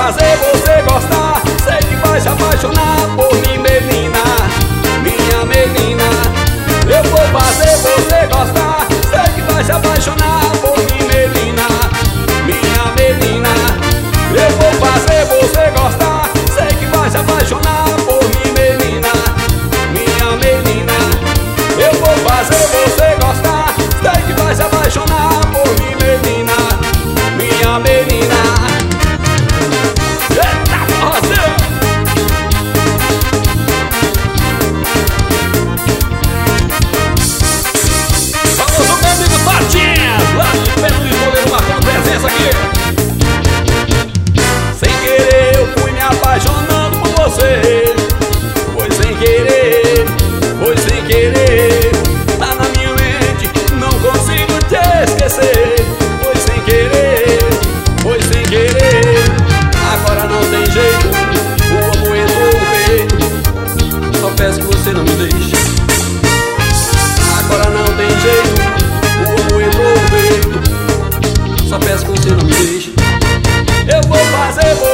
fazer você gostar. Sei que vai se apaixonar por mim, menina, minha menina. Eu vou fazer você gostar. Sei que vai se apaixonar por mim, menina, minha menina. Eu vou fazer você gostar. Sei que vai se apaixonar por mim, menina, minha menina. Eu vou fazer você gostar. Sei que vai se apaixonar por mim, menina, minha menina. Eita, você! Famoso meu amigo Tatinhas, lá de Pedro de Moleiro, marcando presença aqui. Sem querer eu fui me apaixonando por você. Foi sem querer, foi sem querer. Tá na minha mente, não consigo te esquecer. Foi sem querer, foi sem querer. Agora não tem jeito, o amor entrou no peito. Só peço que você não me deixe. Agora não tem jeito, o amor entrou no peito. Só peço que você não me deixe. Eu vou fazer você